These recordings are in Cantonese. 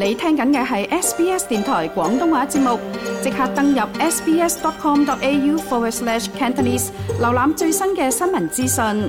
你聽緊嘅係 SBS 電台廣東話節目，即刻登入 sbs.com.au/Cantonese 瀏覽最新嘅新聞資訊。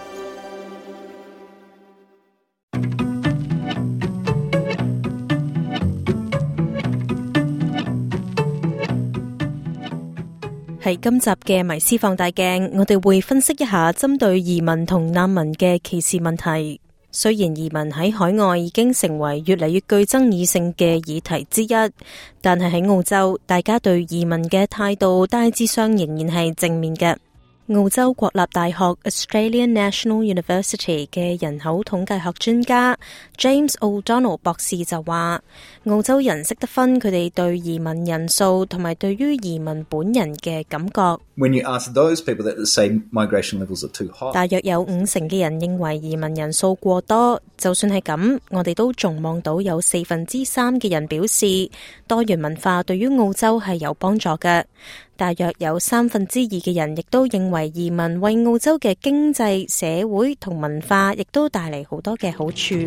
喺今集嘅迷思放大鏡，我哋會分析一下針對移民同難民嘅歧視問題。雖然移民喺海外已經成為越嚟越具爭議性嘅議題之一，但係喺澳洲，大家對移民嘅態度大致上仍然係正面嘅。澳洲國立大學 Australian National University 嘅人口統計學專家 James O'Donnell 博士就話，澳洲人識得分佢哋對移民人數同埋對於移民本人嘅感覺。 When you ask those people that say migration levels are too high， 大約有50%嘅人認為移民人數過多。就算係咁，我哋都仲望到有3%嘅人表示多元文化對於澳洲係有幫助嘅。大約有2%嘅人亦都認為移民為澳洲嘅經濟、社會同文化亦都帶嚟好多嘅好處。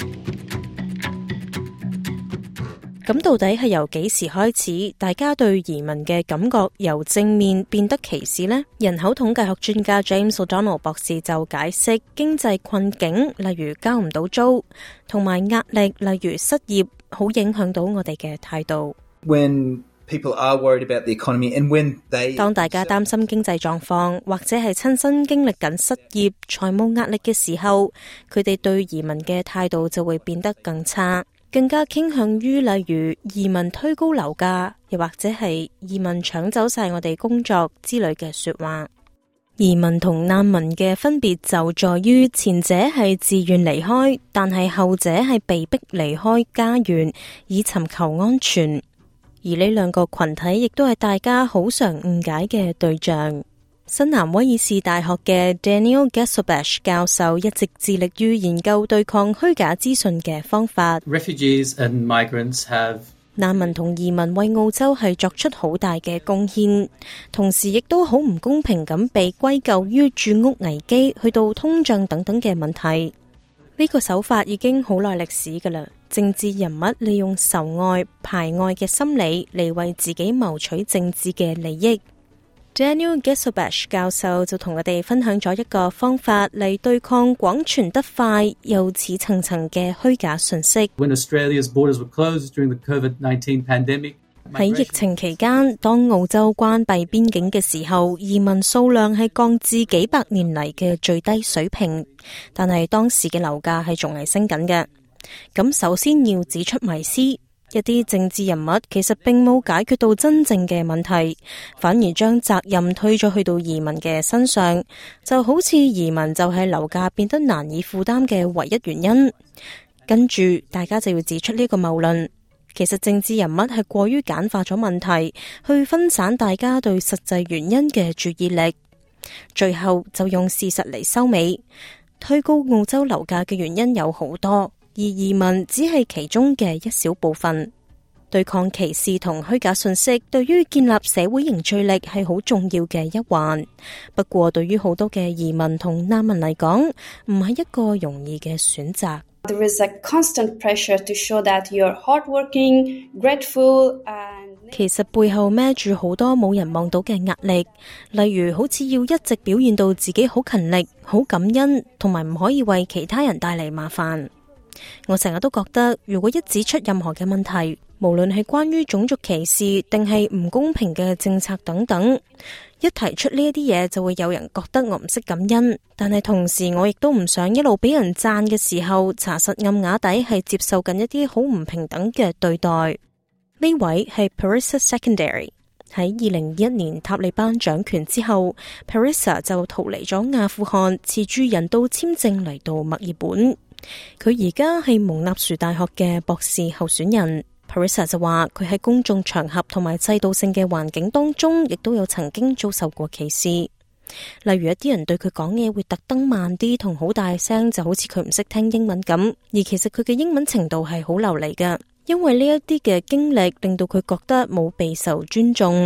咁到底係由幾時開始，大家對移民嘅感覺由正面變得歧視呢？人口統計學專家 James O'Donnell 博士就解釋，經濟困境，例如交唔到租，同埋壓力，例如失業，好影響到我哋嘅態度。當大家擔心經濟狀況，或者係親身經歷緊失業、財務壓力嘅時候，佢哋對移民嘅態度就會變得更差，更加傾向於例如移民推高樓價，又或者係移民搶走晒我哋工作之類嘅說話。移民同難民嘅分別就在於前者係自願離開，但係後者係被逼離開家園以尋求安全。而呢兩個群體亦都係大家好常誤解嘅對象。新南威爾士大學嘅 Daniel Gasselbash 教授一直致力於研究對抗虛假資訊嘅方法。難民同移民為澳洲係作出好大嘅貢獻，同時亦都好唔公平咁被歸咎於住屋危機去到通脹等等嘅問題。呢個手法已經好耐歷史㗎喇。政治人物利用仇外排外嘅心理嚟為自己謀取政治嘅利益。Daniel Gasselbash 教授就同我哋分享咗一個方法嚟對抗廣傳得快又似層層嘅虛假信息。喺疫情期間，當澳洲關閉邊境嘅時候，移民數量係降至幾百年嚟嘅最低水平，但係當時嘅樓價係仲係升緊嘅。咁首先要指出迷思，一啲政治人物其實並冇解決到真正嘅問題，反而將責任推咗去到移民嘅身上，就好似移民就係樓價變得難以負擔嘅唯一原因。跟住大家就要指出呢個謬論，其實政治人物係過於簡化咗問題，去分散大家對實際原因嘅注意力，最後就用事實嚟收尾。推高澳洲樓價嘅原因有好多，而移民只係其中嘅一小部分。對抗歧視同虛假信息，對於建立社會凝聚力係好重要嘅一環。不過對於好多嘅移民同難民嚟講，唔係一個容易嘅選擇。 There is a constant pressure to show that you're hardworking, grateful, and 其實背後孭住好多冇人望到嘅壓力，例如好似要一直表現到自己好勤力、好感恩，同埋唔可以為其他人帶嚟麻煩。我成日都覺得，如果一指出任何嘅問題，無論係關於種族歧視定係唔公平嘅政策等等，一提出呢一啲嘢，就會有人覺得我唔識感恩。但係同時我亦都唔想一路俾人讚嘅時候，查實暗啞底係接受緊一啲好唔平等嘅對待。呢位係 Parissa Secondary。喺2021年塔利班掌權之後， Parissa 就逃離咗阿富汗，持住人道簽證嚟到墨爾本。佢而家係蒙納殊大學嘅博士候選人。Parissa 就話佢喺公眾場合同埋制度性嘅環境當中，亦都有曾經遭受過歧視。例如一啲人對佢講嘢會特登慢啲同好大聲，就好似佢唔識聽英文咁。而其實佢嘅英文程度係好流利嘅，因為呢一啲嘅經歷令到佢覺得冇備受尊重。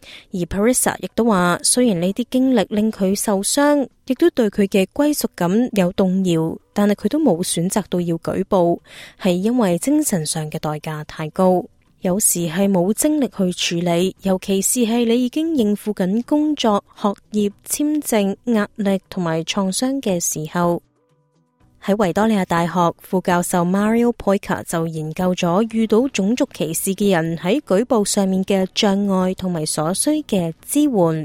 而 Parissa 亦都話，雖然呢啲經歷令佢受傷，亦都對佢嘅歸屬感有動搖，但係佢都冇選擇到要舉報，係因為精神上嘅代價太高。有時係冇精力去處理，尤其是係你已經應付緊工作、學業、簽證、壓力同埋創傷嘅時候。喺維多利亞大學副教授 Mario Poika 就研究咗遇到種族歧視嘅人喺舉報上面嘅障礙同埋所需嘅支援。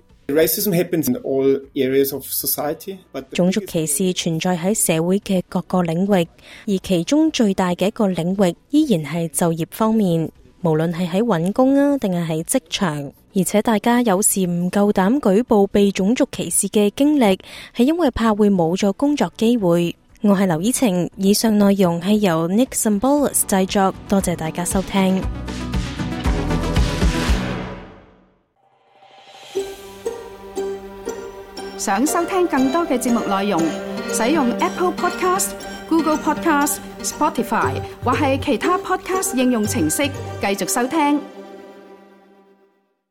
種族歧視存在喺社會嘅各個領域，而其中最大嘅一個領域依然係就業方面，無論係喺揾工啊，定係喺職場。而且大家有時唔夠膽舉報被種族歧視嘅經歷，係因為怕會冇咗工作機會。我係劉依晴，以上內容係由 Nick Symbolis 製作，多謝大家收聽。 想收聽更多嘅節目內容，使用 Apple Podcast、Google Podcast、Spotify 或係其他 Podcast 應用程式繼續收聽。